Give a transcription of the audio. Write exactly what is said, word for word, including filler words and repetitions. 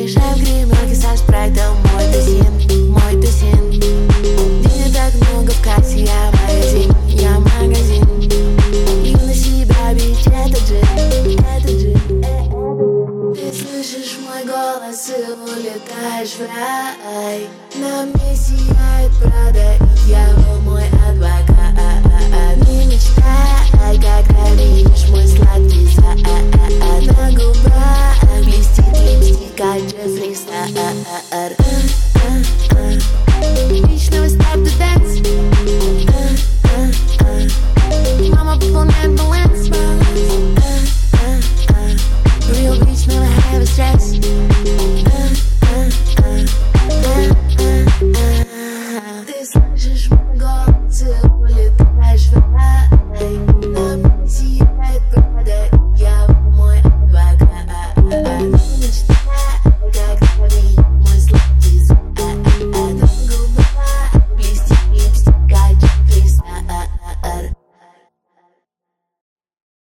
Приезжай в гримерке со спрайтом, мой тусин, мой тусин. Денег так много в кассе, я магазин, я магазин. И на себя бить это джин, это джин. Ты слышишь мой голос и улетаешь в рай. На мне сияет Прада, и дьявол мой адвокат. Не мечтай, когда видишь мой сладкий зад. На губах блестит липстик, как Джеффри Стар.